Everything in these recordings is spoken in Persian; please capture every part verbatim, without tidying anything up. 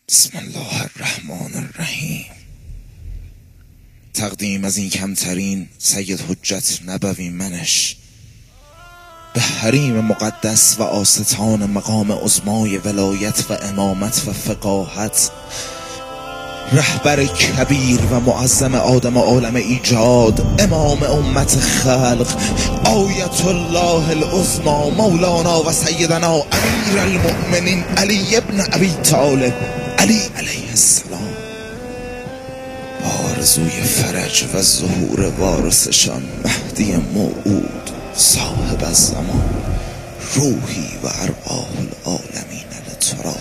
بسم الله الرحمن الرحیم. تقدیم از این کمترین سید حجت نبوی منش به حریم مقدس و آستان مقام عظمای ولایت و امامت و فقاهت، رهبر کبیر و معظم آدم عالم ایجاد، امام امت خلق، آیت الله العظمی مولانا و سیدنا امیر المؤمنین علی ابن ابی طالب علی علیه السلام، آرزوی فرج و ظهور وارثشان مهدی موعود صاحب الزمان، روحی و ارواح العالمین لتراب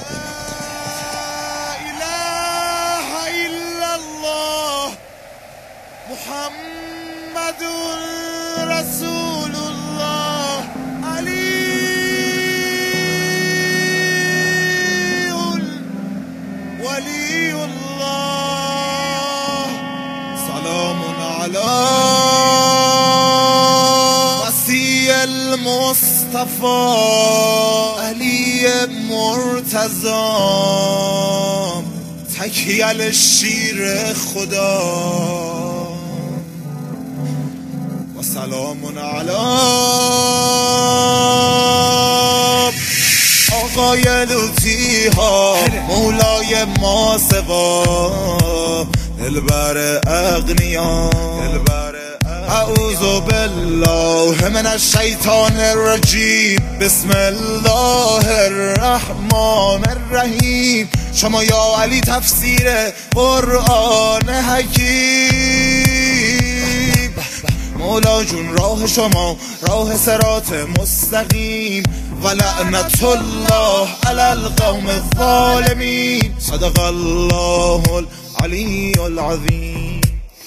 محمد رسول الله علی ولی الله. سلام علی وصی المصطفى علی مرتضی، تکیل شیر خدا. و سلام علی آقای لوطی ها، مولای ما سوا، دلبر اغنیا، اعوذ بالله من الشیطان الرجیم، بسم الله الرحمن الرحیم. شما یا علی تفسیر قرآن حکیم، مولا جون راه شما راه صراط مستقیم، و لعنت الله علی القوم الظالمین. صدق الله العلی العظیم.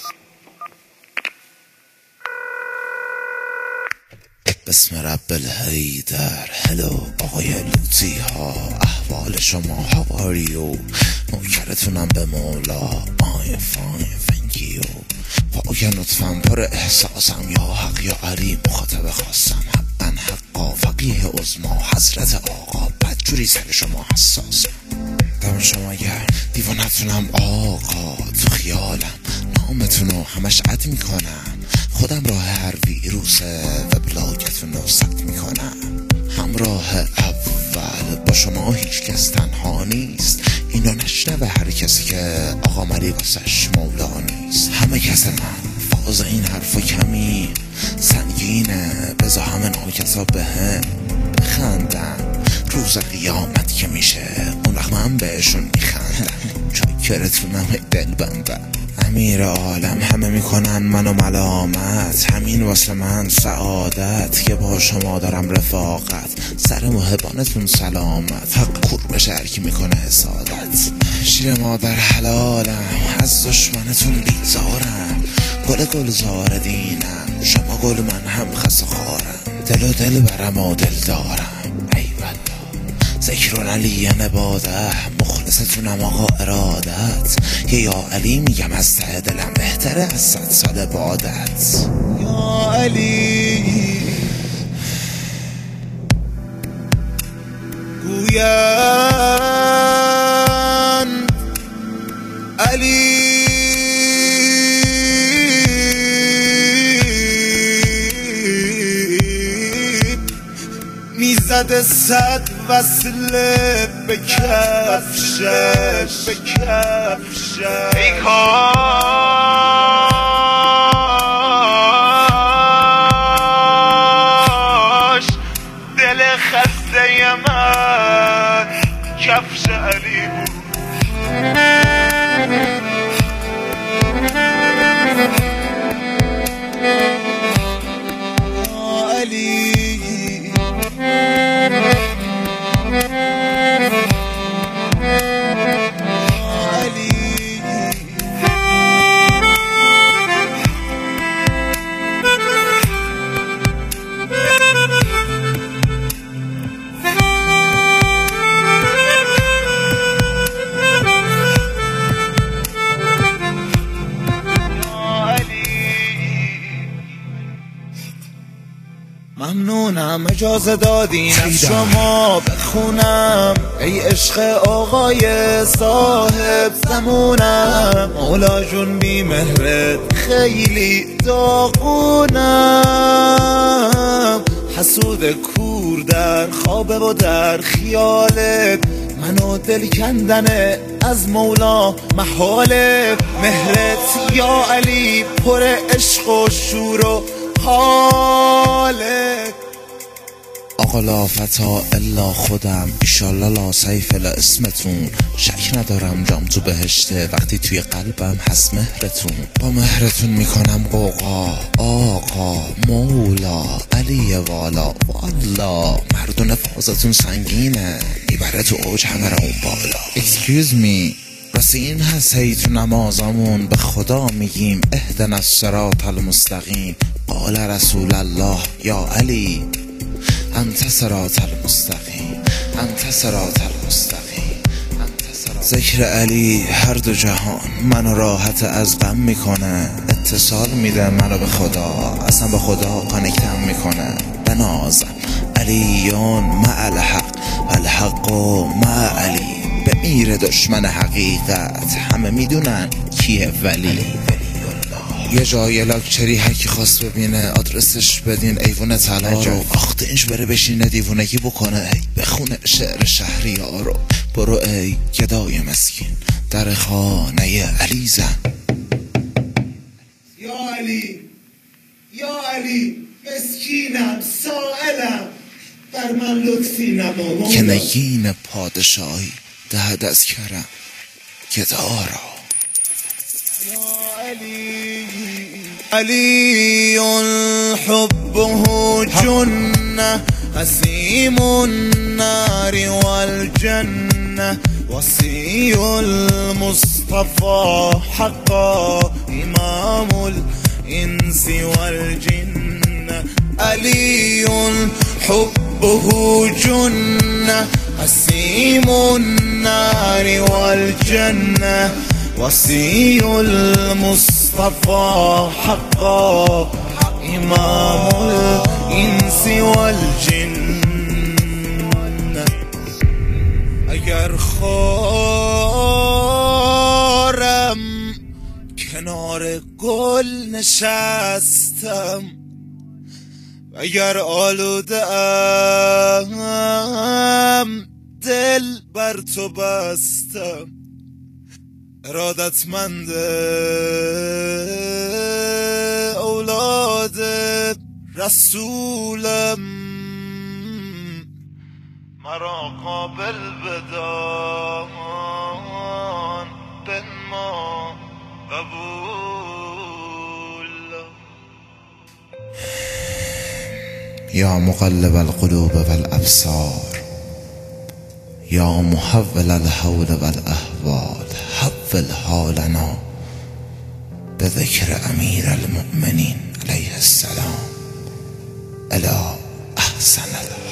بسم رب الحیدر. هلو آقای لوطی ها، احوال شما هواریو؟ نوکرتونم به مولا. I'm fine thank you. پاکن لطفا پر احساسم، یا حق یا علی مخاطب خواستم، حقا حقا فقیه عظما حضرت آقا، بدجوری سر شما حساسم، دم شما گرم، دیوانتونم آقا، تو خیالم نامتونو همش عد میکنم، خودم راه هر ویروسه و بلاگتونو ثبت میکنم، همراه اول با شما هیچ کس تنها نیست، اینو نشنوه هر کسی که آقا مری واسش مولا نیست، همه کس من فاز این حرفا کمی سنگینه، بذار همه ناکسا به هم بخندن، روز قیامت که میشه اون وقت من بهشون میخندم، چاکرتونم دل بندم، امیر عالم همه میکنن منو ملامت، همین واسه من سعادت که با شما دارم رفاقت، سر محبانتون سلامت، حق کور بشه هرکی میکنه حسادت، شیر مادر حلالم از دشمنتون بیزارم، گل گلزار دینم شما گل من هم خس خارم، دل و دل برم و دل دارم ای والله، ذکر علی عباده، مخلصتونم آقا ارادت، که یا علی میگم از ته دلم بهتره از صد سال عبادت. یا علی گویند علی میزد صد وصله به کفشش، به کفشش ای کاش دل خسته من کفش علی بود. علی ممنونم اجازه دادین از شما بخونم، ای عشق آقای صاحب زمونم. مولا جون بی مهرت خیلی داغونم، حسود کور در خوابه و در خیالت، منو دل کندنه از مولا محاله. مهرت یا علی پر عشق و شور و حالت. آقا لا فتا الا خودم، ایشالله لا سیف لا اسمتون. شک ندارم جام تو بهشته وقتی توی قلبم هست مهرتون. با مهرتون میکنم قوقا آقا مولا علی والا. والا مردون فازتون سنگینه، میبره تو اوج همه را اون بالا. Excuse me، راستی این هست هی تو نمازمون به خدا میگیم اهدنا الصراط المستقیم. قال رسول الله یا علی انت صراط المستقیم، انت صراط المستقیم، انت صراط. ذکر علی هر دو جهان منو راحت از غم میکنه، اتصال میده منو به خدا، اصلا به خدا کانکتم میکنه. بنازم علیون مع الحق الحق مع علی. به میر دشمن حقیقت همه میدونن کیه ولی. یه جای لاکچری هرکی خواست ببینه آدرسش بدین ایوون طلا رو. آخته اینش بره بشینه دیوونگی بکنه، بخونه شعر شهریارو. برو ای گدای مسکین در خانه علی زن. یا علی یا علی مسکینم سائلم بر من لطفی نما. که نگین پادشاهی دهد از کرم گدارا. علی حبه جنة حسیم النار والجنة وصی المصطفى حقا امام الانس والجن. علی حبه جنة حسیم النار والجنة وصی المصطفى حقا امام الانس والجن. اگر خارم کنار گل نشستم، اگر آلوده ام دل بر تو بستم، ارادتمند اولاد رسولم، مرا قابل بدان بنما قبول. یا مقلب القلوب والابصار، یا محول الحول والاحوال، حول حالنا بذکر امیر المؤمنین علیه السلام الی احسن الحال.